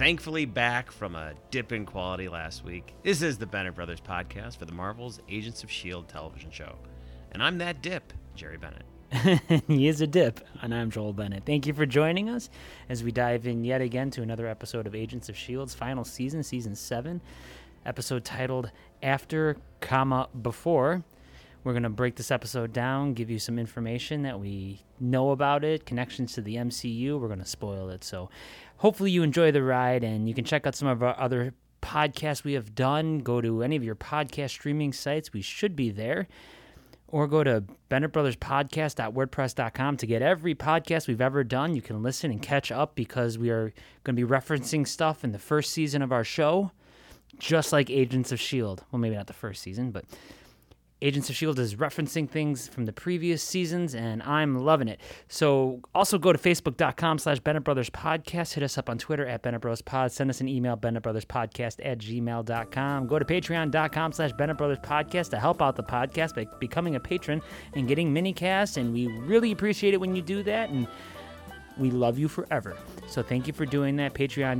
thankfully back from a dip in quality last week. This is the Bennett Brothers podcast for the Marvel's Agents of S.H.I.E.L.D. television show. And I'm that dip, Jerry Bennett. He is a dip, and I'm Joel Bennett. Thank you for joining us as we dive in yet again to another episode of Agents of S.H.I.E.L.D.'s final season, Season 7, episode titled After, Before. We're going to break this episode down, give you some information that we know about it, connections to the MCU. We're going to spoil it, so hopefully you enjoy the ride, and you can check out some of our other podcasts we have done. Go to any of your podcast streaming sites. We should be there. Or go to BennettBrothersPodcast.wordpress.com to get every podcast we've ever done. You can listen and catch up because we are going to be referencing stuff in the first season of our show, just like Agents of S.H.I.E.L.D. Well, maybe not the first season, but Agents of S.H.I.E.L.D. is referencing things from the previous seasons, and I'm loving it. So also go to Facebook.com/BennettBrothersPodcast. Hit us up on Twitter @BennettBrothersPod. Send us an email, BennettBrothersPodcast@gmail.com. Go to Patreon.com/BennettBrothersPodcast to help out the podcast by becoming a patron and getting mini-casts, and we really appreciate it when you do that, and we love you forever. So thank you for doing that.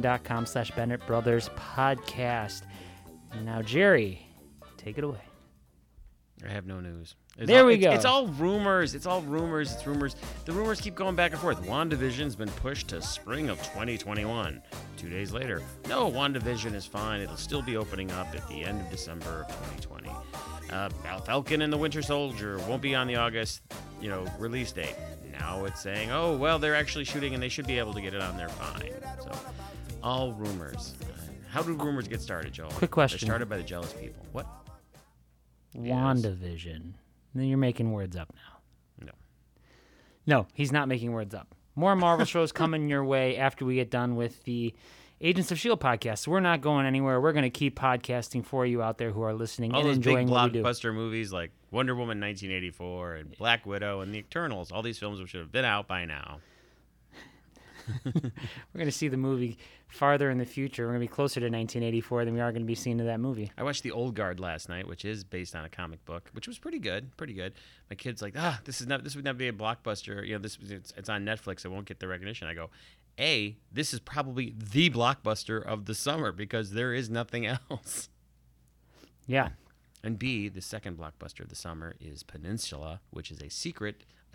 Patreon.com/BennettBrothersPodcast. And now, Jerry, take it away. I have no news. There we go. It's all rumors. It's rumors. The rumors keep going back and forth. WandaVision's been pushed to spring of 2021. 2 days later, no, WandaVision is fine. It'll still be opening up at the end of December of 2020. Falcon and the Winter Soldier won't be on the August, release date. Now it's saying, oh, well, they're actually shooting and they should be able to get it on there fine. So, all rumors. How do rumors get started, Joel? Quick question. They're started by the jealous people. What? WandaVision. Then you're making words up now. No. No, he's not making words up. More Marvel shows coming your way after we get done with the Agents of S.H.I.E.L.D. podcast. So we're not going anywhere. We're going to keep podcasting for you out there who are listening all and those enjoying big what we do. blockbuster movies like Wonder Woman 1984 and Black Widow and The Eternals. All these films should have been out by now. We're going to see the movie farther in the future. We're going to be closer to 1984 than we are going to be seeing to that movie. I watched The Old Guard last night, which is based on a comic book, which was pretty good. My kid's like, this would never be a blockbuster. It's on Netflix. It won't get the recognition. I go, A, this is probably the blockbuster of the summer because there is nothing else. Yeah. And B, the second blockbuster of the summer is Peninsula, which is a sequel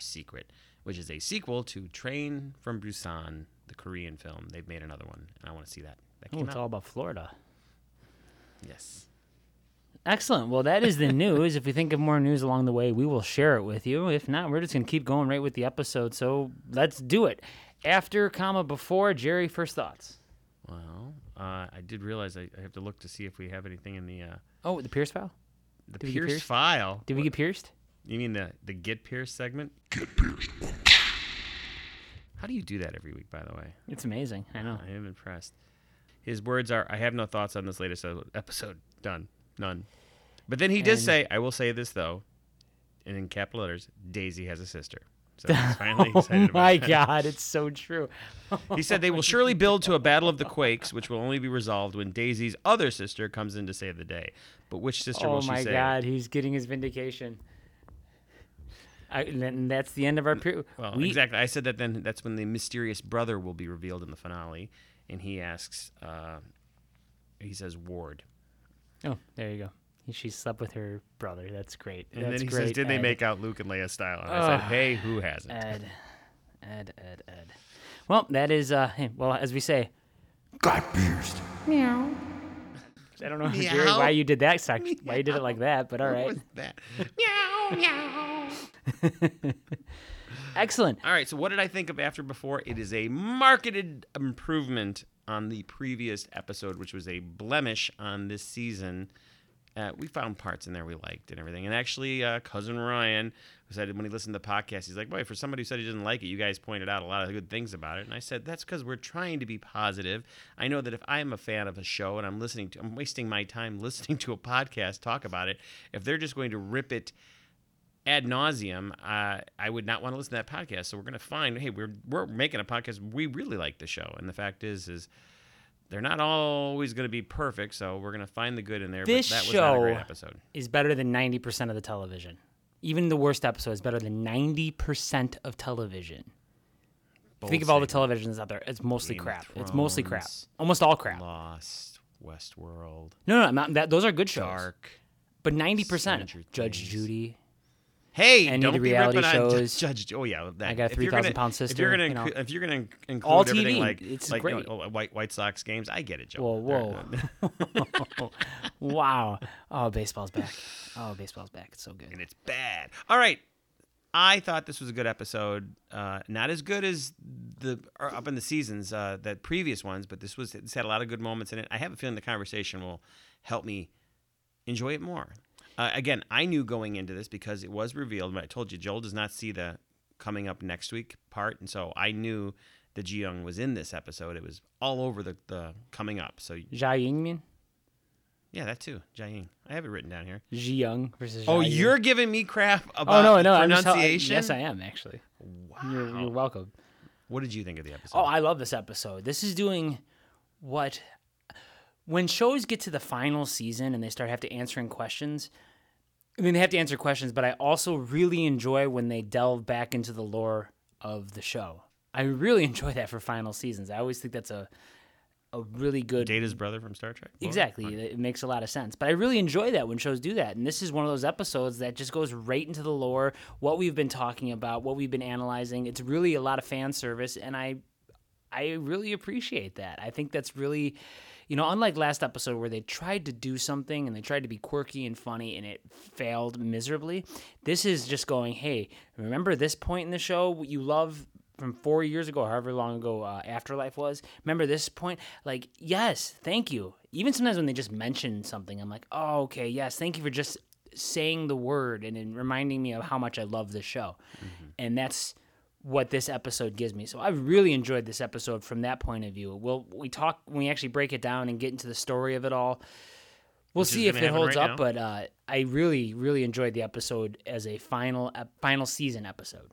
to Train from Busan, the Korean film. They've made another one, and I want to see that. It's all about Florida. Yes. Excellent. Well, that is the news. If we think of more news along the way, we will share it with you. If not, we're just going to keep going right with the episode. So let's do it. After, before, Jerry, first thoughts. Well, I did realize I have to look to see if we have anything in the... the Pierce file? The Pierce file? Did we get pierced? You mean the Get Pierced segment? Get pierced. How do you do that every week, by the way? It's amazing. I know. I am impressed. His words are, I have no thoughts on this latest episode. Done. None. But then he does say, I will say this, though, and in capital letters, Daisy has a sister. So he's finally excited about my that. God, it's so true. He said they will surely build to a battle of the Quakes, which will only be resolved when Daisy's other sister comes in to save the day. But which sister will she save? Oh, my God, he's getting his vindication. And that's the end of our period. Well, exactly. I said that then that's when the mysterious brother will be revealed in the finale. And he asks, he says, Ward. Oh, there you go. She slept with her brother. That's great. And that's then he great, says, did they Ed. make out Luke and Leia style? And I said, hey, who hasn't? Ed. Well, that is, as we say, Got pierced. meow. I don't know, Jerry, why you did that section. Why you did it like that, but all right. What was that? Meow, meow. Excellent. All right, so what did I think of After Before? It is a marketed improvement on the previous episode, which was a blemish on this season. We found parts in there we liked and everything. And actually, Cousin Ryan said when he listened to the podcast, he's like, boy, for somebody who said he didn't like it, you guys pointed out a lot of good things about it. And I said, that's because we're trying to be positive. I know that if I'm a fan of a show and I'm wasting my time listening to a podcast talk about it, if they're just going to rip it ad nauseum, I would not want to listen to that podcast. So we're going to find, hey, we're making a podcast. We really like the show. And the fact is they're not always going to be perfect, so we're going to find the good in there. This but that was not a great episode. show is better than 90% of the television. Even the worst episode is better than 90% of television. think of all the Saving, televisions out there, it's mostly Game of crap. It's mostly crap. Thrones, Almost all crap. Lost, Westworld, No, not, those are good shows. Dark. But 90%. Stranger Judge Things. Judy. Hey, Any of don't the be reality ripping on shows. Judge. Oh yeah, that. I got a If you're 3,000 gonna- pound sister. If you're gonna you know. if you're gonna include All everything TV, like it's like great. White Sox games, I get it, Joe. Whoa. Wow. Oh, baseball's back. Oh, baseball's back. It's so good. And it's bad. All right. I thought this was a good episode. Not as good as the up in the seasons that previous ones, but it's had a lot of good moments in it. I have a feeling the conversation will help me enjoy it more. Again, I knew going into this because it was revealed. But I told you, Joel does not see the coming up next week part, and so I knew that Ji Young was in this episode. It was all over the coming up. So Jia Yingmin? yeah, that too. Jia Ying. I have it written down here. Ji Young versus Oh, Jia Ying. you're giving me crap about no. pronunciation? Yes, I am, actually. Wow. You're welcome. What did you think of the episode? Oh, I love this episode. This is doing what... When shows get to the final season and they start answering questions... I mean, they have to answer questions, but I also really enjoy when they delve back into the lore of the show. I really enjoy that for final seasons. I always think that's a really good... Data's brother from Star Trek? Lore? Exactly. Right. It makes a lot of sense. But I really enjoy that when shows do that. And this is one of those episodes that just goes right into the lore, what we've been talking about, what we've been analyzing. It's really a lot of fan service, and I really appreciate that. I think that's really... You know, unlike last episode where they tried to do something and they tried to be quirky and funny and it failed miserably, this is just going, hey, remember this point in the show you love from 4 years ago, however long ago Afterlife was? Remember this point? Like, yes, thank you. Even sometimes when they just mention something, I'm like, oh, okay, yes, thank you for just saying the word and then reminding me of how much I love this show. Mm-hmm. And that's what this episode gives me. So I really enjoyed this episode from that point of view. When we actually break it down and get into the story of it all, we'll see if it holds up, but I really, really enjoyed the episode as a final season episode.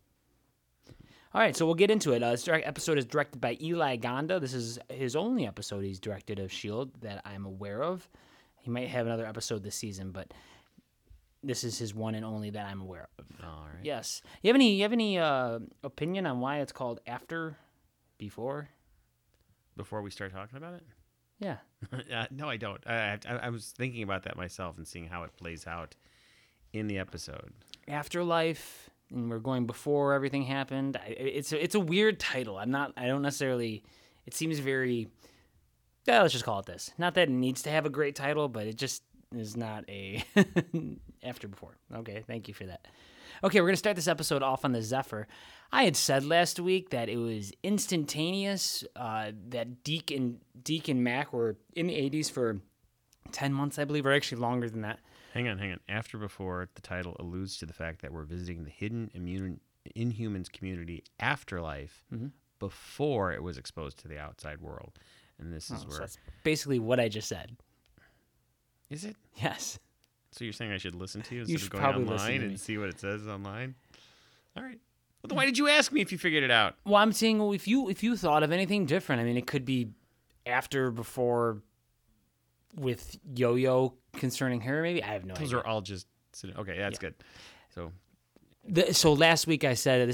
All right, so we'll get into it. This episode is directed by Eli Gonda. This is his only episode he's directed of S.H.I.E.L.D. that I'm aware of. He might have another episode this season, but this is his one and only that I'm aware of. All right. Yes. You have any opinion on why it's called After, Before? Before we start talking about it? Yeah. No, I don't. I was thinking about that myself and seeing how it plays out in the episode. Afterlife, and we're going before everything happened. It's a weird title. I don't necessarily. It seems very. Yeah, let's just call it this. Not that it needs to have a great title, but it just is not a After Before. Okay, thank you for that. Okay, we're going to start this episode off on the Zephyr. I had said last week that it was instantaneous, that Deke and Mac were in the 80s for 10 months, I believe, or actually longer than that. Hang on. After Before, the title alludes to the fact that we're visiting the hidden Inhumans community Afterlife before it was exposed to the outside world. And this is So where... that's basically what I just said. Is it? Yes. So you're saying I should listen to you You instead should of going probably listen online to me. and see what it says online? All right. Well, then why did you ask me if you figured it out? Well, I'm saying, if you thought of anything different, I mean, it could be After, Before, with Yo-Yo concerning her, maybe? I have no idea. Those are all just... Okay, that's good. So... So last week I said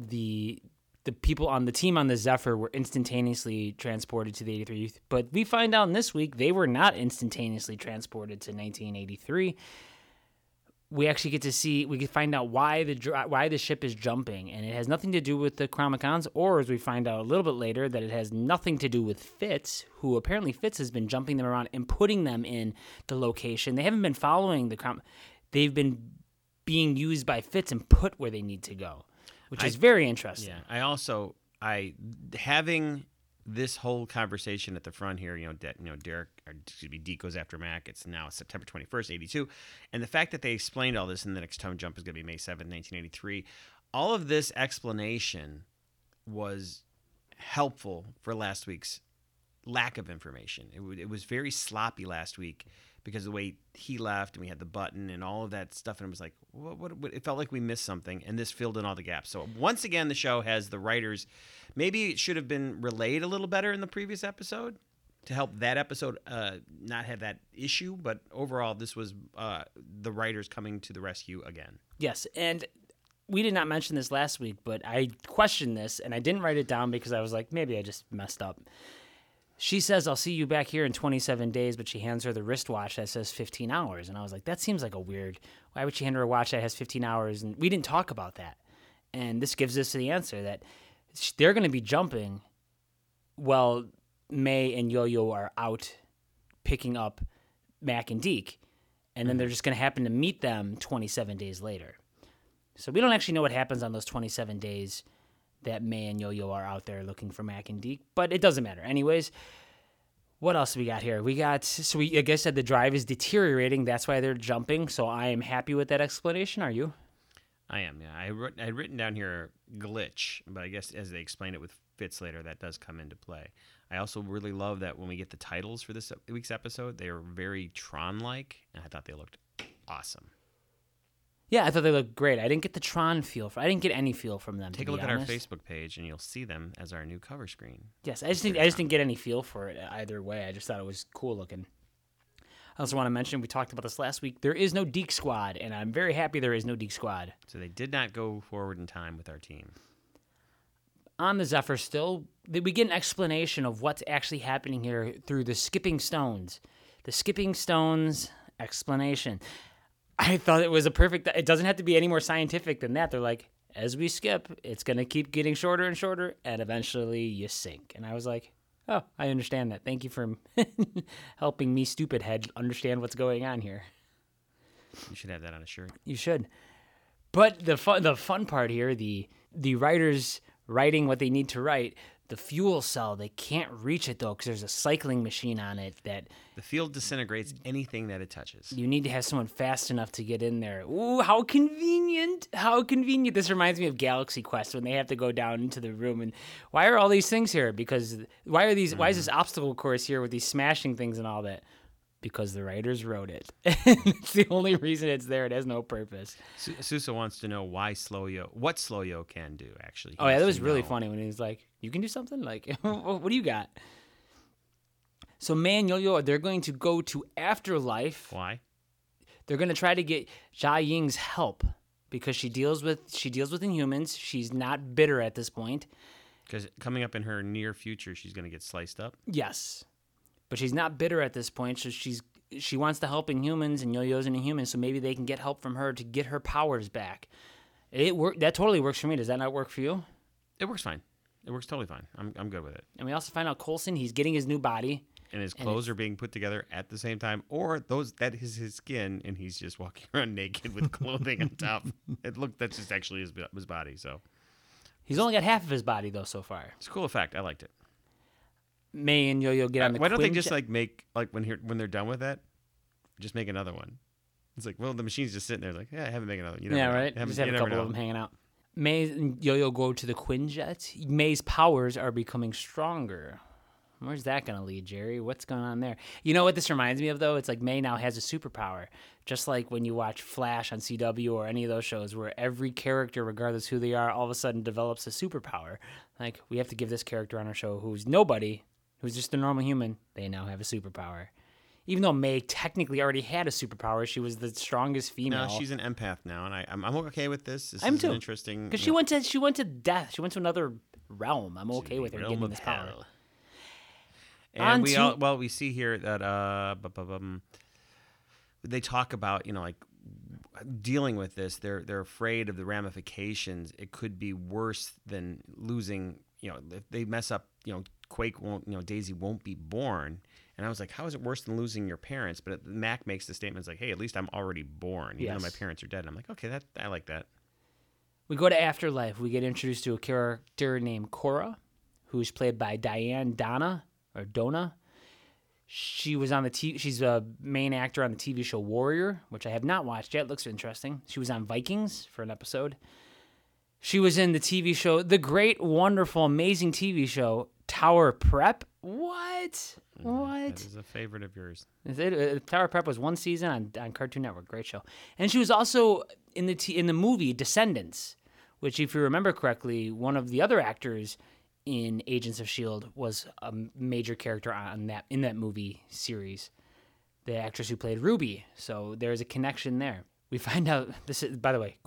the people on the team on the Zephyr were instantaneously transported to the 83 Youth, but we find out this week they were not instantaneously transported to 1983. We actually get to see, we can find out why the ship is jumping, and it has nothing to do with the Chromicons, or as we find out a little bit later, that it has nothing to do with Fitz, who apparently Fitz has been jumping them around and putting them in the location. They haven't been following they've been being used by Fitz and put where they need to go, which is very interesting. Yeah, having this whole conversation at the front here, Deke goes after Mac. It's now September 21st, 82. And the fact that they explained all this and the next time jump is going to be May 7th, 1983. All of this explanation was helpful for last week's lack of information. It was very sloppy last week because of the way he left and we had the button and all of that stuff. And it was like, what, it felt like we missed something. And this filled in all the gaps. So once again, the show has the writers. Maybe it should have been relayed a little better in the previous episode to help that episode not have that issue. But overall, this was the writers coming to the rescue again. Yes, and we did not mention this last week, but I questioned this, and I didn't write it down because I was like, maybe I just messed up. She says, I'll see you back here in 27 days, but she hands her the wristwatch that says 15 hours. And I was like, that seems like a weird, why would she hand her a watch that has 15 hours? And we didn't talk about that. And this gives us the answer that they're going to be jumping while May and Yo-Yo are out picking up Mac and Deke. And then they're just going to happen to meet them 27 days later. So we don't actually know what happens on those 27 days that May and Yo-Yo are out there looking for Mac and Deke, but it doesn't matter. Anyways, what else we got here? Like I said, the drive is deteriorating. That's why they're jumping. So I am happy with that explanation. Are you? I am, yeah. I had written down here glitch, but I guess as they explain it with Fitz later, that does come into play. I also really love that when we get the titles for this week's episode, they are very Tron-like, and I thought they looked awesome. Yeah, I thought they looked great. I didn't get the Tron feel. I didn't get any feel from them. Take a look at our Facebook page, and you'll see them as our new cover screen. Yes, I just didn't get any feel for it either way. I just thought it was cool looking. I also want to mention, we talked about this last week, there is no Deke Squad, and I'm very happy there is no Deke Squad. So they did not go forward in time with our team. On the Zephyr still, we get an explanation of what's actually happening here through the Skipping Stones. The Skipping Stones explanation. I thought it was it doesn't have to be any more scientific than that. They're like, as we skip, it's going to keep getting shorter and shorter, and eventually you sink. And I was like, oh, I understand that. Thank you for helping me, stupid head, understand what's going on here. You should have that on a shirt. You should. But the fun part here, the writers writing what they need to write, the fuel cell, they can't reach it, though, because there's a cycling machine on it that... The field disintegrates anything that it touches. You need to have someone fast enough to get in there. Ooh, how convenient. How convenient. This reminds me of Galaxy Quest when they have to go down into the room. And why are all these things here? Because why is this obstacle course here with these smashing things and all that? Because the writers wrote it. It's the only reason it's there. It has no purpose. Sousa wants to know what Slow-Yo can do, actually. Oh, yeah, that was really funny when he was like, you can do something? Like, what do you got? So May and Yo-Yo, they're going to go to Afterlife. Why? They're going to try to get Jia Ying's help because she deals with Inhumans. She's not bitter at this point. Because coming up in her near future, she's going to get sliced up? Yes. But she's not bitter at this point, so she wants to help Inhumans, and Yo-Yo's an Inhuman, so maybe they can get help from her to get her powers back. That totally works for me. Does that not work for you? It works fine. It works totally fine. I'm good with it. And we also find out Coulson, he's getting his new body. And his clothes are being put together at the same time, or that is his skin, and he's just walking around naked with clothing on top. That's just actually his body, so. He's only got half of his body, though, so far. It's a cool effect. I liked it. May and Yo-Yo get on the Why don't they just make when they're done with that, just make another one? It's like, well, the machine's just sitting there, like, yeah, have it make another. Yeah, right. Just have a couple of them hanging out. May and Yo-Yo go to the Quinjet. May's powers are becoming stronger. Where's that going to lead, Jerry? What's going on there? You know what this reminds me of, though? It's like May now has a superpower. Just like when you watch Flash on CW or any of those shows where every character, regardless who they are, all of a sudden develops a superpower. Like, we have to give this character on our show who's nobody, who's just a normal human, they now have a superpower. Even though May technically already had a superpower, she was the strongest female. No, she's an empath now, and I'm okay with this. This I'm is too. Interesting. Because she went to death. She went to another realm. I'm okay with her getting this power. And we see here that they talk about, like dealing with this. They're afraid of the ramifications. It could be worse than losing. If they mess up, Quake won't. Daisy won't be born. And I was like, how is it worse than losing your parents? But Mac makes the statement like, hey, at least I'm already born, even though my parents are dead. And I'm like, okay, I like that. We go to Afterlife. We get introduced to a character named Cora, who's played by Diane Donna. She was on she's a main actor on the TV show Warrior, which I have not watched yet. It looks interesting. She was on Vikings for an episode. She was in the TV show, the great, wonderful, amazing TV show, Tower Prep. What? That is a favorite of yours. Tower Prep was one season on Cartoon Network. Great show. And she was also in the movie Descendants, which, if you remember correctly, one of the other actors in Agents of S.H.I.E.L.D. was a major character in that movie series, the actress who played Ruby. So there's a connection there. We find out, this is, by the way, Cora,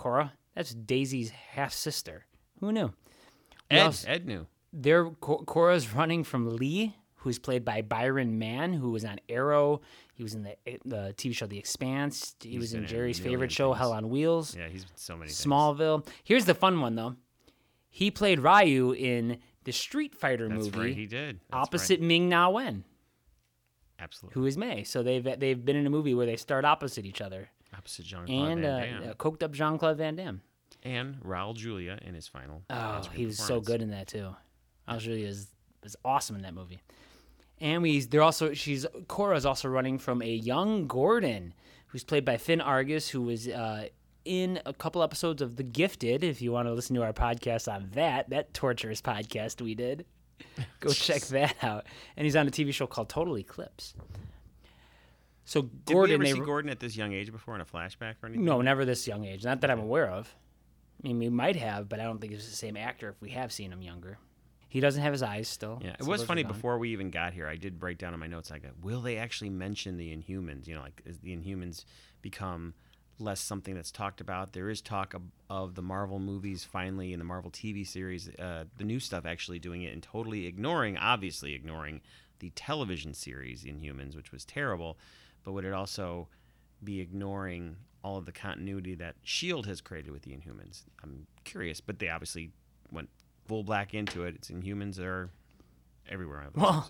That's Daisy's half sister. Who knew? We also- Ed knew. Cora's running from Lee, who's played by Byron Mann, who was on Arrow. He was in the TV show The Expanse. He was in been in Jerry's a million favorite show, things. Hell on Wheels. Yeah, he's been so many things. Smallville. Here's the fun one, though. He played Ryu in the Street Fighter That's movie right, he did. That's opposite right. Ming Na Wen, Absolutely. who is Mei. So they've been in a movie where they start opposite each other. Opposite Jean-Claude And Van Damme. coked up Jean-Claude Van Damme. And Raul Julia in his final. Oh, on-screen he was so performance. good in that too. Raul Julia was awesome in that movie. And Cora's also running from a young Gordon, who's played by Finn Argus, who was in a couple episodes of The Gifted. If you want to listen to our podcast on that torturous podcast we did, go check that out. And he's on a TV show called Total Eclipse. So Did Gordon, we ever see Gordon at this young age before in a flashback or anything? no, never this young age. Not that I'm aware of. I mean, we might have, but I don't think it's the same actor if we have seen him younger. He doesn't have his eyes still. Yeah, it so was those are funny gone. before we even got here. I did break down in my notes. I go, will they actually mention the Inhumans? You know, like as the Inhumans become less something that's talked about. There is talk of the Marvel movies finally in the Marvel TV series, the new stuff actually doing it and totally obviously ignoring the television series Inhumans, which was terrible. But would it also be ignoring all of the continuity that S.H.I.E.L.D. has created with the Inhumans? I'm curious, but they obviously went full black into it. It's Inhumans are everywhere. Well,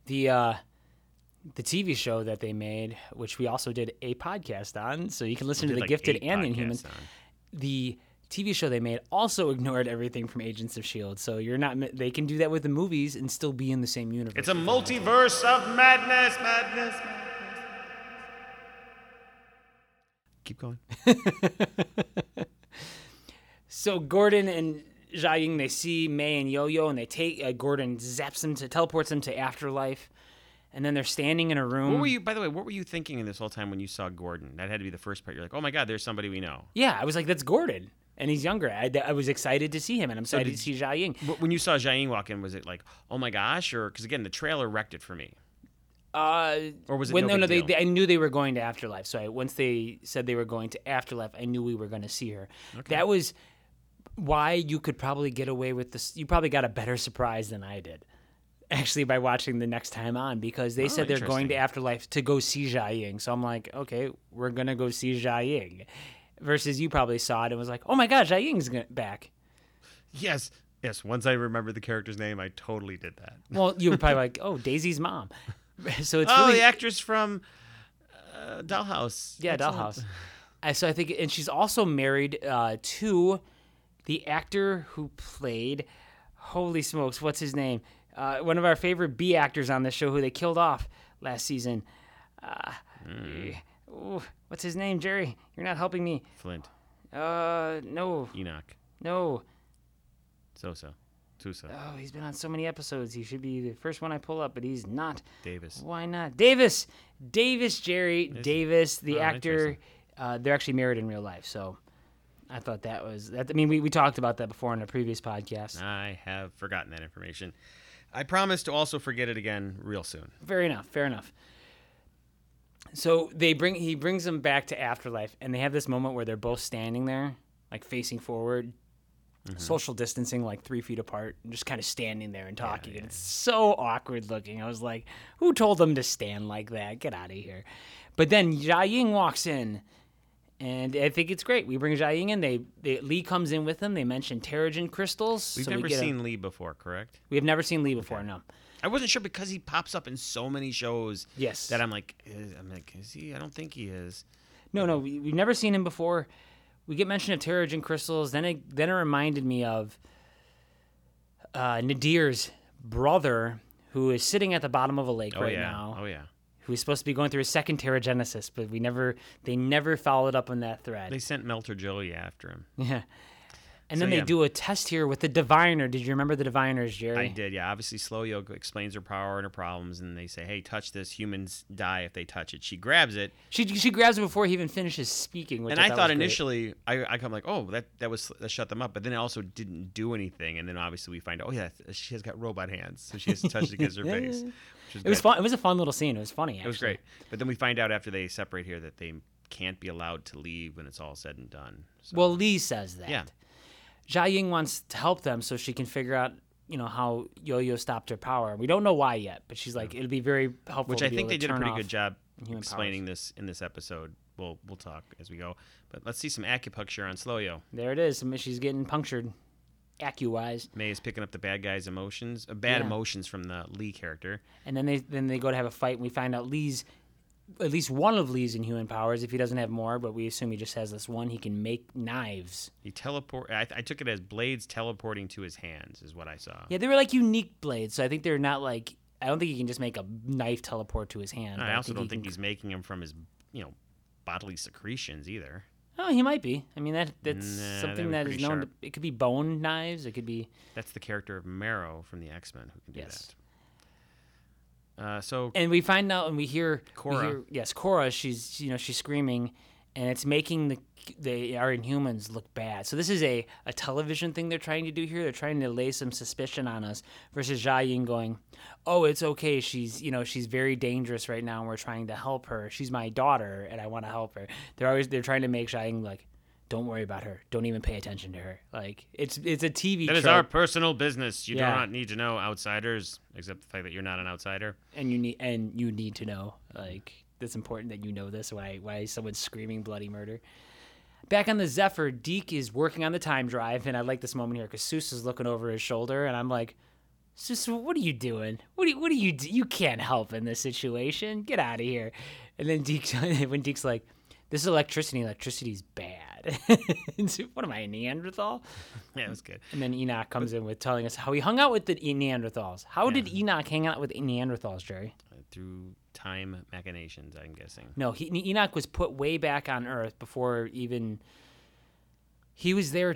the TV show that they made, which we also did a podcast on, so you can listen to The Gifted and the Inhumans. The TV show they made also ignored everything from Agents of S.H.I.E.L.D., so you're not. They can do that with the movies and still be in the same universe. It's a multiverse of madness. Keep going. So Gordon and Jia Ying, they see Mei and Yo-Yo, and they take Gordon zaps them teleports them to Afterlife, and then they're standing in a room. What were you? By the way, what were you thinking in this whole time when you saw Gordon? That had to be the first part. You're like, oh my God, there's somebody we know. Yeah, I was like, that's Gordon, and he's younger. I was excited to see him, and I'm excited to see Jia Ying. When you saw Jia Ying walk in, was it like, oh my gosh, or because again, the trailer wrecked it for me? Or was it when, no no, big deal? I knew they were going to Afterlife. So once they said they were going to Afterlife, I knew we were going to see her. Okay. That was why you could probably get away with this. You probably got a better surprise than I did, actually, by watching the next time on, because they said they're going to Afterlife to go see Jia Ying. So I'm like, okay, we're going to go see Jia Ying. Versus you probably saw it and was like, oh my God, Jia Ying's back. Yes. Once I remembered the character's name, I totally did that. Well, you were probably like, oh, Daisy's mom. So it's the actress from Dollhouse. Yeah, Excellent. Dollhouse. So I think, and she's also married to the actor who played, holy smokes, what's his name? One of our favorite B actors on this show who they killed off last season. What's his name, Jerry? You're not helping me. Flint. No. Enoch. No. Sousa. Oh, he's been on so many episodes. He should be the first one I pull up, but he's not. Davis. Why not? Davis, Jerry Davis, the actor. They're actually married in real life, so I thought that was that. I mean, we talked about that before in a previous podcast. I have forgotten that information. I promise to also forget it again real soon. Fair enough. So he brings them back to Afterlife, and they have this moment where they're both standing there, like facing forward. Social distancing, like 3 feet apart, and just kind of standing there and talking. And it's so awkward looking. I was like, who told them to stand like that? Get out of here. But then Jia Ying walks in, and I think it's great. We bring Jia Ying in. Lee comes in with them. They mention Terrigen crystals. We've never seen Lee before, correct? We have never seen Lee before, no. I wasn't sure because he pops up in so many shows. Yes. That I'm like, is he? I don't think he is. No, we've never seen him before. We get mention of Terrigen crystals. Then it reminded me of Nadir's brother, who is sitting at the bottom of a lake now. Oh yeah. Who is supposed to be going through his second Terrigenesis, but they never followed up on that thread. They sent Melter Joey after him. Yeah. And then they do a test here with the Diviner. Did you remember the Diviners, Jerry? I did, yeah. Obviously, Slow Yoko explains her power and her problems, and they say, hey, touch this. Humans die if they touch it. She grabs it. She grabs it before he even finishes speaking. Which I thought initially, I come like, oh, that shut them up. But then it also didn't do anything. And then obviously we find out, oh, yeah, she has got robot hands. So she has to touch it against her face. It was fun. It was a fun little scene. It was funny, actually. It was great. But then we find out after they separate here that they can't be allowed to leave when it's all said and done. So, Well, Lee says that. Yeah. Jia Ying wants to help them so she can figure out, how Yo-Yo stopped her power. We don't know why yet, but she's like, it'll be very helpful. which to I be think able they to did a turn pretty off good job human explaining powers. this in this episode. We'll talk as we go. But let's see some acupuncture on Slow-Yo. There it is. She's getting punctured, acu-wise. May is picking up the bad guy's emotions, bad Yeah. emotions from the Lee character. And then they go to have a fight, and we find out at least one of Lee's inhuman powers, if he doesn't have more, but we assume he just has this one, he can make knives. He I took it as blades teleporting to his hands is what I saw. Yeah, they were like unique blades, so I think they're not like, I don't think he can just make a knife teleport to his hand. I also don't think he he's making them from his, bodily secretions either. Oh, he might be. I mean, that's Nah, something they were that is pretty known. sharp. It could be bone knives. It could be. That's the character of Marrow from the X-Men who can do Yes. that. So And we find out, and we hear Cora. Cora. She's she's screaming, and it's making our Inhumans look bad. So this is a television thing they're trying to do here. They're trying to lay some suspicion on us. Versus Jia Ying going, "Oh, it's okay. She's she's very dangerous right now, and we're trying to help her. She's my daughter, and I want to help her." They're trying to make Jia Ying like, "Don't worry about her. Don't even pay attention to her." Like it's a TV. that is trope. our personal business. You Yeah. do not need to know outsiders, except the fact that you're not an outsider. And you need to know, like, it's important that you know this, why someone's screaming bloody murder. Back on the Zephyr, Deke is working on the time drive, and I like this moment here because Seuss is looking over his shoulder, and I'm like, Seuss, what are you doing? What do you do? You can't help in this situation. Get out of here. And then when Deke's like, this is electricity. Electricity's bad. What am I, a Neanderthal? Yeah, it was good. And then Enoch comes in with telling us how he hung out with the Neanderthals. How did Enoch hang out with Neanderthals, Jerry? Through time machinations, I'm guessing. No, Enoch was put way back on Earth before even he was there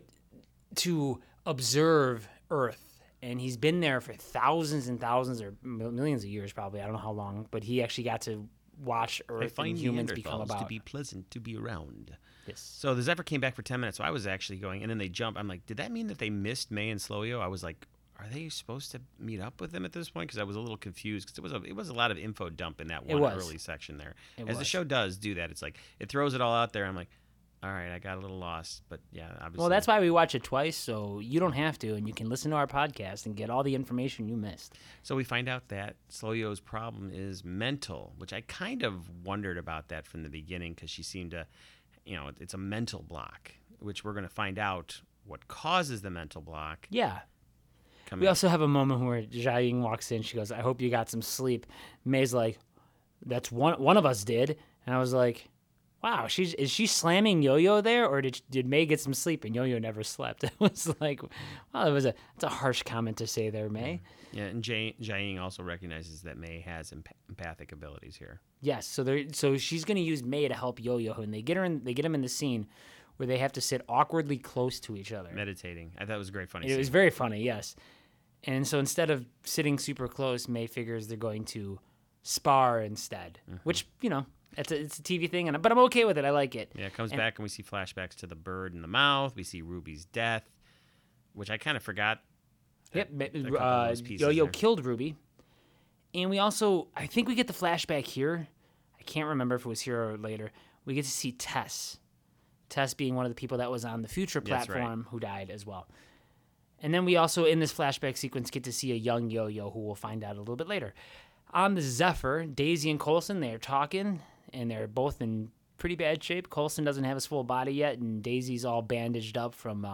to observe Earth, and he's been there for thousands and thousands or millions of years, probably. I don't know how long, but he actually got to watch I Earth find and humans become Neanderthals about. to be pleasant to be around. Yes. So the Zephyr came back for 10 minutes, so I was actually going, and then they jump. I'm like, did that mean that they missed May and Slow-Yo? I was like, are they supposed to meet up with them at this point? Because I was a little confused, because it was a lot of info dump in that one was. early section there. It As the was. show does do that. It's like, it throws it all out there. I'm like, all right, I got a little lost. But yeah, obviously. Well, that's why we watch it twice, so you don't have to, and you can listen to our podcast and get all the information you missed. So we find out that Slow-Yo's problem is mental, which I kind of wondered about that from the beginning, because she seemed to, it's a mental block, which we're going to find out what causes the mental block. Yeah. coming We up. also have a moment where Jia Ying walks in. She goes, "I hope you got some sleep." May's like, "That's one of us did," and I was like, "Wow, is she slamming Yo-Yo there, or did May get some sleep and Yo-Yo never slept?" It was like, wow, it's a harsh comment to say there, May. Yeah, and Jia Ying also recognizes that May has empathic abilities here. Yes, so she's gonna use May to help Yo-Yo, and they get him in the scene where they have to sit awkwardly close to each other. Meditating. I thought it was a great funny It scene. was very funny, yes. And so instead of sitting super close, May figures they're going to spar instead, which, it's a TV thing, but I'm okay with it. I like it. Yeah, it comes back and we see flashbacks to the bird in the mouth. We see Ruby's death, which I kind of forgot. Yep, a couple of those pieces Yo-Yo there. killed Ruby. And we also, I think we get the flashback here. I can't remember if it was here or later. We get to see Tess. Tess being one of the people that was on the Future That's right. platform who died as well. And then we also, in this flashback sequence, get to see a young Yo-Yo who we'll find out a little bit later. On the Zephyr, Daisy and Coulson, they're talking, and they're both in pretty bad shape. Coulson doesn't have his full body yet, and Daisy's all bandaged up from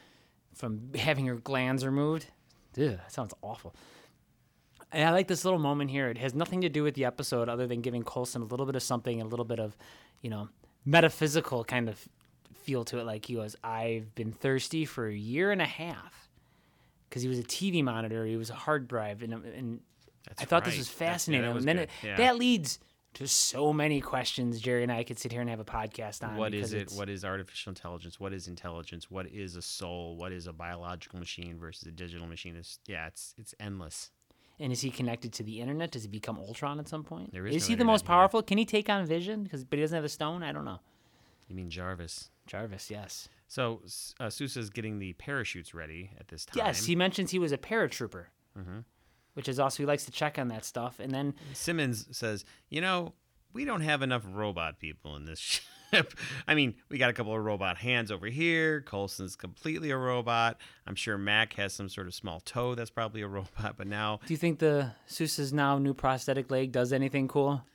having her glands removed. Ugh, that sounds awful. And I like this little moment here. It has nothing to do with the episode other than giving Coulson a little bit of something, a little bit of, metaphysical kind of feel to it. Like he goes, "I've been thirsty for a year and a half," because he was a TV monitor. He was a hard drive, and That's I thought this right. was That fascinating. was and then good. Yeah. that leads to so many questions. Jerry and I could sit here and have a podcast on. What because is it? it's- What is artificial intelligence? What is intelligence? What is a soul? What is a biological machine versus a digital machine? It's endless. And is he connected to the internet? Does he become Ultron at some point? There is no he the internet most here. powerful? Can he take on Vision? But he doesn't have the stone. I don't know. You mean Jarvis? Jarvis, yes. So Sousa's getting the parachutes ready at this time. Yes, he mentions he was a paratrooper, which is also, he likes to check on that stuff. And then, Simmons says, we don't have enough robot people in this ship. I mean, we got a couple of robot hands over here. Coulson's completely a robot. I'm sure Mac has some sort of small toe that's probably a robot. But now Do you think the Sousa's now new prosthetic leg does anything cool?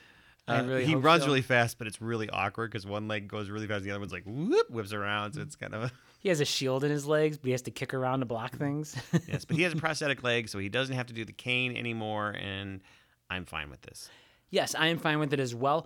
he runs really fast, but it's really awkward because one leg goes really fast, and the other one's like whoop, whips around. So it's kind of He has a shield in his legs, but he has to kick around to block things. yes. But he has a prosthetic leg, so he doesn't have to do the cane anymore, and I'm fine with this. Yes, I am fine with it as well.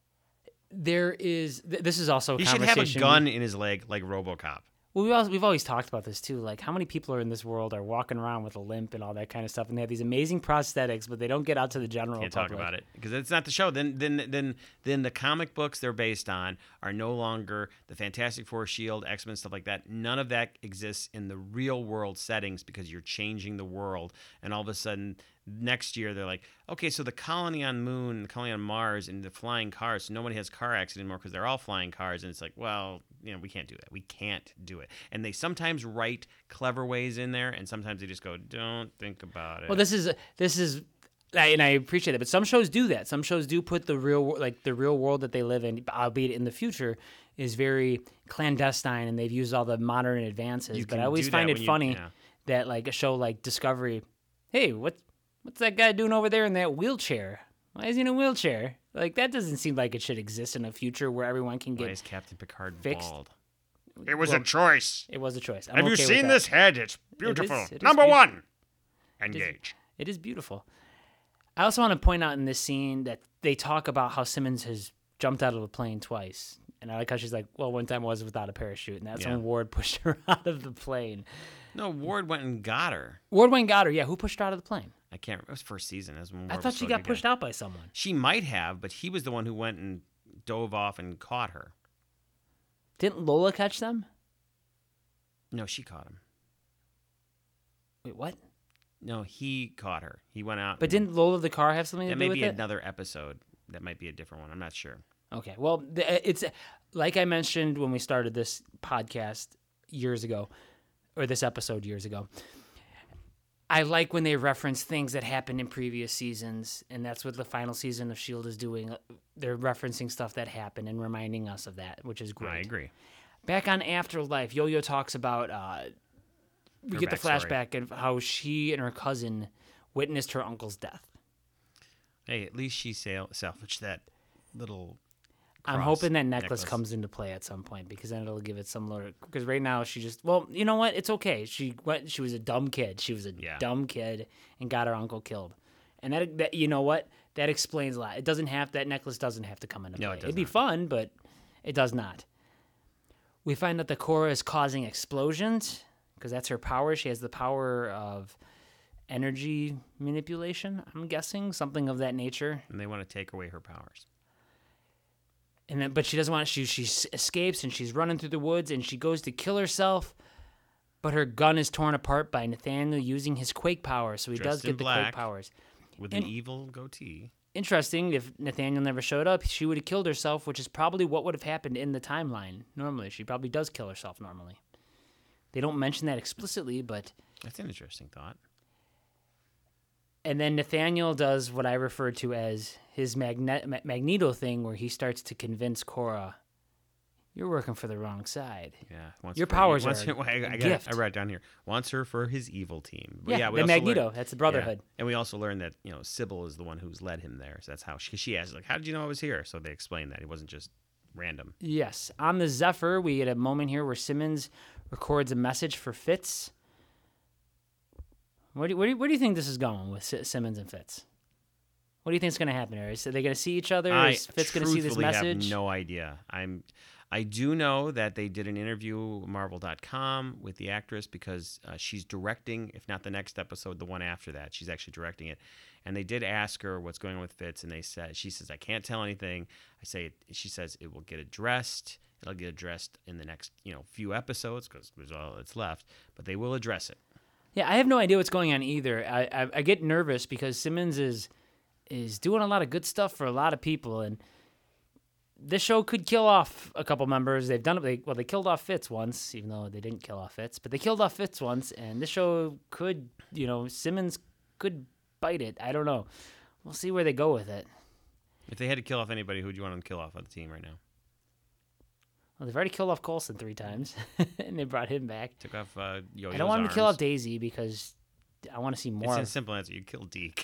There is this is also a He should have a conversation gun in his leg like RoboCop. Well, we've always talked about this too. Like, how many people are in this world are walking around with a limp and all that kind of stuff, and they have these amazing prosthetics, but they don't get out to the general Can't public. talk about it because it's not the show. Then the comic books they're based on are no longer the Fantastic Four, Shield, X-Men, stuff like that. None of that exists in the real world settings because you're changing the world, and all of a sudden next year they're like, okay, so the colony on Moon, the colony on Mars, and the flying cars, so nobody has car accident anymore because they're all flying cars, and it's like, well, we can't do that. We can't do it. And they sometimes write clever ways in there, and sometimes they just go, don't think about it. Well, this is, and I appreciate it, but some shows do that. Some shows do put the real world that they live in, albeit in the future, is very clandestine, and they've used all the modern advances. But I always find it funny that like a show like Discovery, hey, what's that guy doing over there in that wheelchair? Why is he in a wheelchair? Like, that doesn't seem like it should exist in a future where everyone can Why get is Captain Picard fixed? bald? It was a choice. It was a choice. I'm Have you okay with seen that. this head? It's beautiful. It is Number beautiful. one. Engage. It is beautiful. I also want to point out in this scene that they talk about how Simmons has jumped out of a plane twice. And I like how she's like, well, one time was without a parachute, and that's when Ward pushed her out of the plane. No, Ward went and got her. Ward went and got her. Yeah, who pushed her out of the plane? I can't remember. It was first season. As when I Ward thought was she supposed got to pushed out by someone. She might have, but he was the one who went and dove off and caught her. Didn't Lola catch them? No, she caught him. Wait, what? No, he caught her. He went out. But didn't Lola the car have something to that do may with be it? another episode. That might be a different one. I'm not sure. Okay. Well, it's like I mentioned when we started this podcast years ago, or this episode years ago. I like when they reference things that happened in previous seasons, and that's what the final season of S.H.I.E.L.D. is doing. They're referencing stuff that happened and reminding us of that, which is great. I agree. Back on Afterlife, Yo-Yo talks about, we get the backstory. flashback of how she and her cousin witnessed her uncle's death. Hey, at least she salvaged that little I'm cross hoping that necklace comes into play at some point because then it'll give it some load. Because right now she just, well, you know what? It's okay. She was a dumb kid. She was a dumb kid and got her uncle killed. And that you know what? That explains a lot. It doesn't have, that necklace doesn't have to come into play. No, it does It'd be not. fun, but it does not. We find out that Korra is causing explosions because that's her power. She has the power of energy manipulation, I'm guessing, something of that nature. And they want to take away her powers. And then, but she doesn't want to. She escapes and she's running through the woods and she goes to kill herself, but her gun is torn apart by Nathaniel using his quake powers. So he Dressed does get in the black. quake powers. With an evil goatee. Interesting. If Nathaniel never showed up, she would have killed herself, which is probably what would have happened in the timeline. Normally, she probably does kill herself. Normally, they don't mention that explicitly, but. That's an interesting thought. And then Nathaniel does what I refer to as his Magneto thing, where he starts to convince Korra, "You're working for the wrong side." Yeah. Your powers are I gift. I wrote it down here. Wants her for his evil team. But Yeah, we the also Magneto. learned- That's the Brotherhood. Yeah. And we also learned that, Sybil is the one who's led him there. So that's how she asked, like, how did you know I was here? So they explained that. It wasn't just random. Yes. On the Zephyr, we get a moment here where Simmons records a message for Fitz. Where do you think this is going with Simmons and Fitz? What do you think is going to happen here? Is they going to see each other? Is Fitz going to see this truthfully message? have no idea. I do know that they did an interview with Marvel.com with the actress because she's directing, if not the next episode, the one after that. She's actually directing it. And they did ask her what's going on with Fitz, and she says, I can't tell anything. She says it will get addressed. It'll get addressed in the next, few episodes because there's all that's left, but they will address it. Yeah, I have no idea what's going on either. I get nervous because Simmons is doing a lot of good stuff for a lot of people, and this show could kill off a couple members. They've done it. They killed off Fitz once, even though they didn't kill off Fitz, but they killed off Fitz once, and this show could, Simmons could bite it. I don't know. We'll see where they go with it. If they had to kill off anybody, who would you want them to kill off on the team right now? Well, they've already killed off Coulson 3 times, and they brought him back. Took off Yo-Yo's I don't want him to kill arms. off Daisy because I want to see more. It's a simple answer. You kill Deke.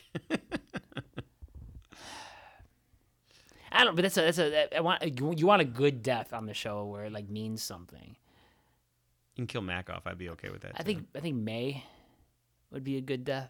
I don't. But you want a good death on the show where it like means something. You can kill Mac off. I'd be okay with that. I think May would be a good death.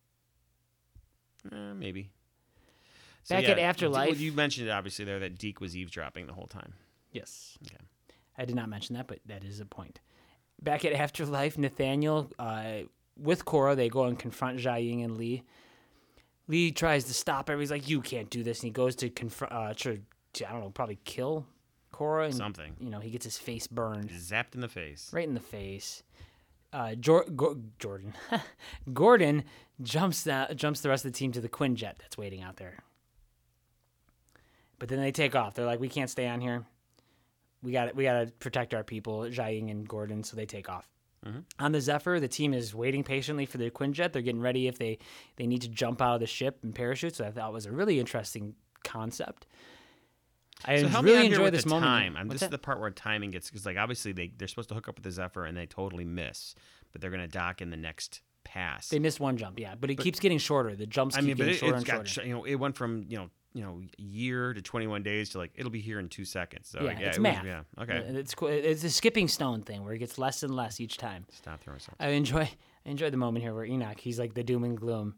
Maybe. Back at Afterlife. Well, you mentioned it obviously there that Deke was eavesdropping the whole time. Yes. Okay. I did not mention that, but that is a point. Back at Afterlife, Nathaniel with Cora, they go and confront Jia Ying and Lee. Lee tries to stop her. He's like, "You can't do this," and he goes to confront, I don't know, probably kill Cora. And, Something. You know, he gets his face burned. Zapped in the face. Right in the face. Jordan. Gordon jumps the rest of the team to the Quinjet that's waiting out there. But then they take off. They're like, "We can't stay on here. We got to protect our people," Jia Ying and Gordon, so they take off. Mm-hmm. On the Zephyr, the team is waiting patiently for the Quinjet. They're getting ready if they need to jump out of the ship and parachute. So I thought it was a really interesting concept. I So help me really out here enjoy with this the moment. time. This is the part where timing gets, because like obviously they're supposed to hook up with the Zephyr and they totally miss, but they're gonna dock in the next pass. They missed one jump, yeah, but it keeps getting shorter. The jumps keep getting shorter and shorter. It went from a year to 21 days to like it'll be here in 2 seconds. So Yeah, it's it math. Was, yeah, okay. It's cool. It's a skipping stone thing where it gets less and less each time. Stop throwing something. I enjoy the moment here where Enoch, he's like the doom and gloom,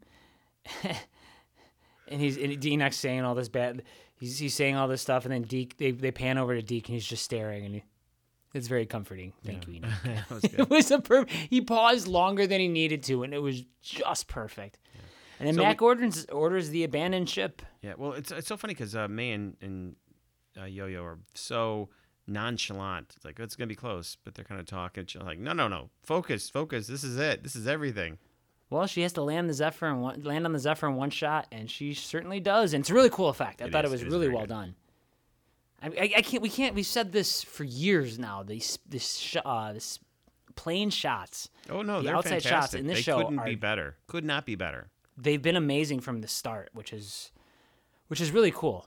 and Enoch's saying all this bad. He's saying all this stuff, and then Deke they pan over to Deke, and he's just staring, and it's very comforting. Thank you, Enoch. That was good. It was he paused longer than he needed to, and it was just perfect. And then So Mac orders the abandoned ship. Yeah, well, it's so funny because May and Yo-Yo are so nonchalant. It's like, it's going to be close, but they're kind of talking. Like, no. Focus. This is it. This is everything. Well, she has to land on the Zephyr in one shot, and she certainly does. And it's a really cool effect. I thought it was really very well good. done. I can't. We've said this for years now. This plane shots. Oh, no, the they're outside fantastic. shots in this they show couldn't are be better. Could not be better. They've been amazing from the start, which is really cool.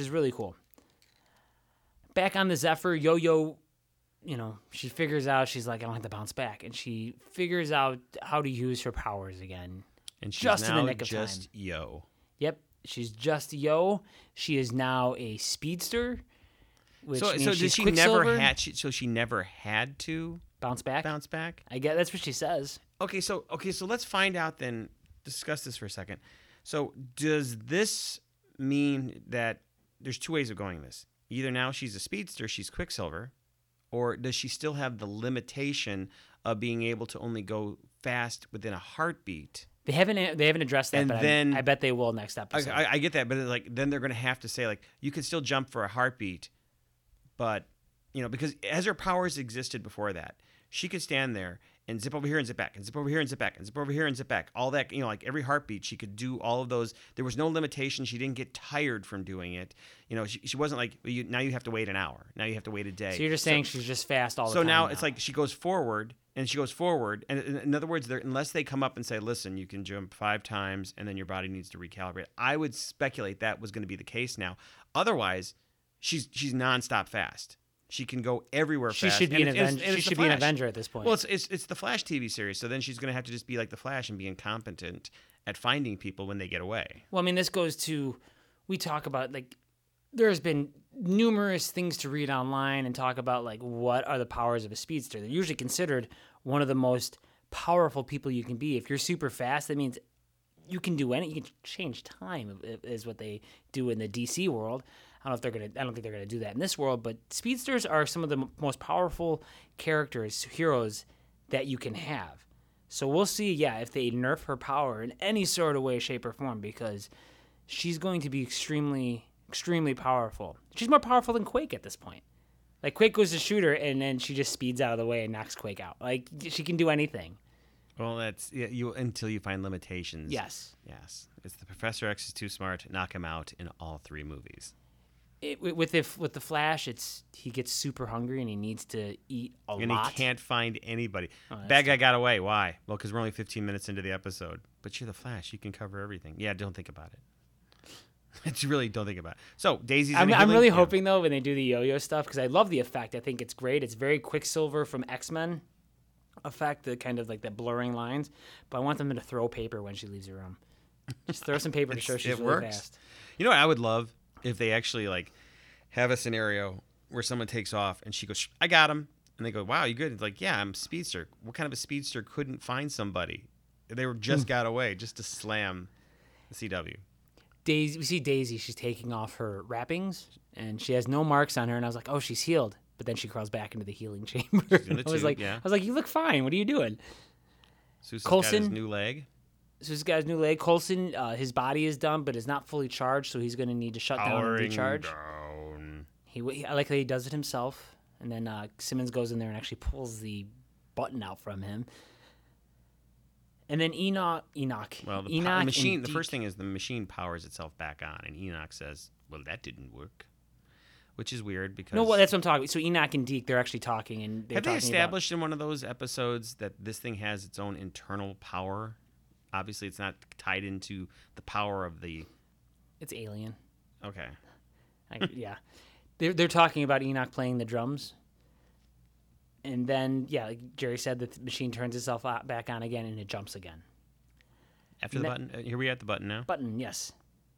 Back on the Zephyr, Yo-Yo, she figures out, she's like, I don't have to bounce back, and she figures out how to use her powers again. And she's Just in now the nick of just time. Yo. Yep, she's just Yo. She is now a speedster, which So means did she's she Quicksilver. she never had to bounce back? bounce back? I guess that's what she says. Okay, so let's find out then. Discuss this for a second. So does this mean that there's 2 ways of going this? Either now she's a speedster, she's Quicksilver, or does she still have the limitation of being able to only go fast within a heartbeat? They haven't addressed that, And but then- I bet they will next episode. I get that, but like then they're going to have to say like you can still jump for a heartbeat, but because as her powers existed before that, she could stand there and zip over here and zip back and zip over here and zip back and zip over here and zip back. All that, like every heartbeat, she could do all of those. There was no limitation. She didn't get tired from doing it. She wasn't like, now you have to wait an hour. Now you have to wait a day. So you're just saying she's just fast all the So time. now it's like she goes forward and she goes forward. And in other words, unless they come up and say, listen, you can jump 5 times and then your body needs to recalibrate. I would speculate that was going to be the case now. Otherwise, she's nonstop fast. She can go everywhere she fast. should be And an it's- Avenger. and She it's the should be an Flash. Avenger at this point. Well, it's the Flash TV series, so then she's going to have to just be like the Flash and be incompetent at finding people when they get away. Well, I mean, this goes to, we talk about, like, there's been numerous things to read online and talk about, like, what are the powers of a speedster. They're usually considered one of the most powerful people you can be. If you're super fast, that means you can do you can change time, is what they do in the DC world. I don't think they're gonna do that in this world, but speedsters are some of the most powerful characters, heroes that you can have. So we'll see, if they nerf her power in any sort of way, shape, or form, because she's going to be extremely, extremely powerful. She's more powerful than Quake at this point. Like, Quake goes to shoot her, and then she just speeds out of the way and knocks Quake out. Like, she can do anything. Well, that's until you find limitations. Yes. It's the Professor X is too smart. Knock him out in all 3 movies. With the Flash, he gets super hungry and he needs to eat a lot. And he can't find anybody. that's Bad guy got away. Why? Well, because we're only 15 minutes into the episode. But you're the Flash. You can cover everything. Yeah, don't think about it. It's really, don't think about it. So Daisy's in I'm a healing- really yeah. hoping, though, when they do the yo-yo stuff, because I love the effect. I think it's great. It's very Quicksilver from X-Men effect, the kind of like the blurring lines. But I want them to throw paper when she leaves the room. Just throw some paper to show she's it really works. fast. You know what I would love? If they actually like have a scenario where someone takes off and she goes, I got him. And they go, wow, you good? It's like, yeah, I'm a speedster. What kind of a speedster couldn't find somebody? They were just got away just to slam the CW. Daisy, we see Daisy. She's taking off her wrappings, and she has no marks on her. And I was like, oh, she's healed. But then she crawls back into the healing chamber. in the I was tube, like, yeah. you look fine. What are you doing? Sousa's got his Coulson? new leg. So this guy's new leg. Coulson, his body is done, but is not fully charged, so he's going to need to shut down and Powering recharge. down. I like that he does it himself, and then Simmons goes in there and actually pulls the button out from him. And then Enoch. Well, the Enoch machine. and The Deke- first thing is the machine powers itself back on, and Enoch says, "Well, that didn't work," which is weird because. No, well, that's what I'm talking about. So Enoch and Deke, they're actually talking, and they're have they talking established in one of those episodes that this thing has its own internal power? Obviously, it's not tied into the power of the. it's Alien. Okay. Yeah, they're talking about Enoch playing the drums, and then like Jerry said, the machine turns itself back on again, and it jumps again. After the button, here we are at the button now. Button, yes.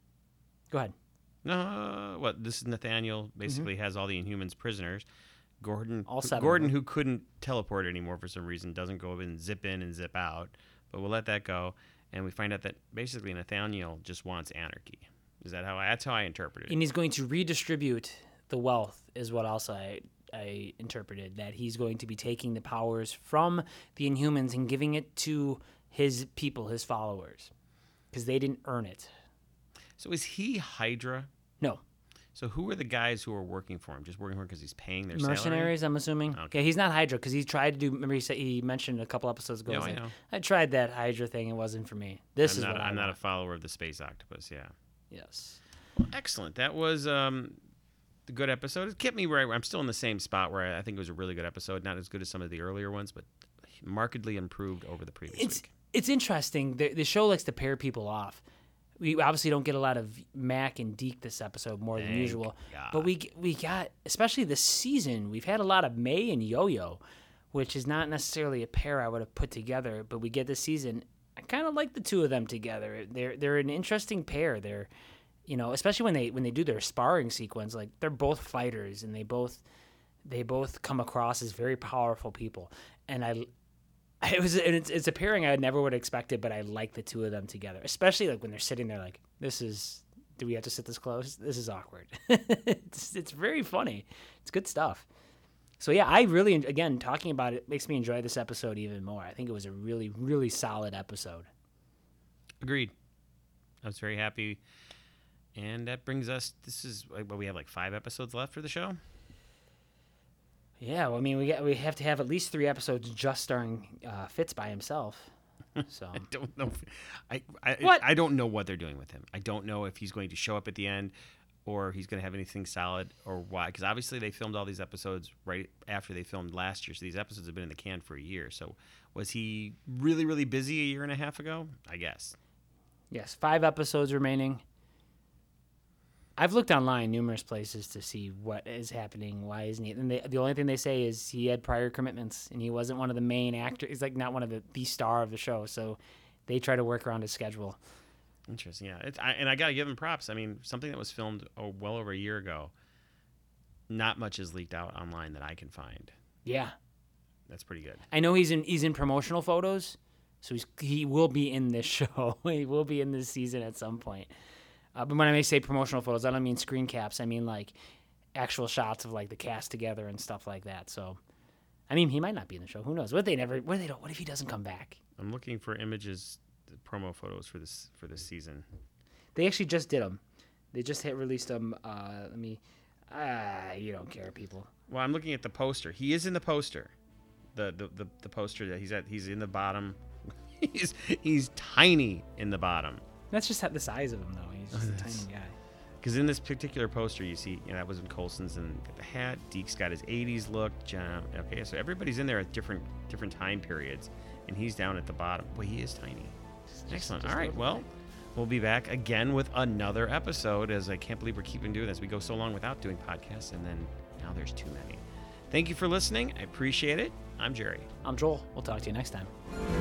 Go ahead. No, what? This is Nathaniel. Basically, has all the Inhumans prisoners. Gordon, All seven of Gordon, them. who couldn't teleport anymore for some reason, doesn't go in and zip out. But we'll let that go, and we find out that basically Nathaniel just wants anarchy. Is that how? That's how I interpret it. And he's going to redistribute the wealth, is what else I interpreted. That he's going to be taking the powers from the Inhumans and giving it to his people, his followers, because they didn't earn it. So is he Hydra? No. So who are the guys who are working for him? Just working for him because he's paying their salary? Mercenaries, I'm assuming. Okay. He's not Hydra because he tried to do. Remember, he mentioned a couple episodes ago. No, he's I like, know. I tried that Hydra thing. It wasn't for me. This is what I'm not a want. follower of the space octopus. Yeah. Yes. Well, excellent. That was the good episode. It kept me where I'm still in the same spot where I think it was a really good episode. Not as good as some of the earlier ones, but markedly improved over the previous week. It's interesting. The show likes to pair people off. We obviously don't get a lot of Mac and Deke this episode more than Thank usual, God. but we got, especially this season, we've had a lot of May and Yo-Yo, which is not necessarily a pair I would have put together, but we get this season. I kind of like the two of them together. They're an interesting pair. They're, especially when they do their sparring sequence, like they're both fighters and they both come across as very powerful people, and it's a pairing I never would have expected, but I like the two of them together, especially like when they're sitting there like, do we have to sit this close? This is awkward. It's very funny. It's good stuff. So yeah, I really, again, talking about it makes me enjoy this episode even more. I think it was a really, really solid episode. Agreed. I was very happy. And that brings us, we have like 5 episodes left for the show. Yeah, well, I mean, we have to have at least 3 episodes just starring Fitz by himself. So I don't know. What? I don't know what they're doing with him. I don't know if he's going to show up at the end or he's going to have anything solid or why. Because obviously they filmed all these episodes right after they filmed last year. So these episodes have been in the can for a year. So was he really, really busy a year and a half ago? I guess. yes, 5 episodes remaining. I've looked online numerous places to see what is happening. Why isn't he? And the only thing they say is he had prior commitments and he wasn't one of the main actors. He's like not one of the star of the show. So they try to work around his schedule. Interesting. Yeah. And I got to give him props. I mean, something that was filmed well over a year ago, not much is leaked out online that I can find. Yeah, That's pretty good. I know he's in promotional photos, so he will be in this show. He will be in this season at some point. But when I say promotional photos, I don't mean screen caps. I mean like actual shots of like the cast together and stuff like that. So, I mean, he might not be in the show. Who knows? What if he doesn't come back? I'm looking for images, promo photos for this season. They actually just did them. They just released them. You don't care, people. Well, I'm looking at the poster. He is in the poster. The poster that he's in the bottom. he's tiny in the bottom. That's just the size of him, though. He's just a tiny guy. Because in this particular poster, you see, that was in Coulson's and got the hat. Deke's got his 80s look. John. Okay, so everybody's in there at different time periods, and he's down at the bottom. Boy, he is tiny. Excellent. All right, well, we'll be back again with another episode, as I can't believe we're keeping doing this. We go so long without doing podcasts, and then now there's too many. Thank you for listening. I appreciate it. I'm Jerry. I'm Joel. We'll talk to you next time.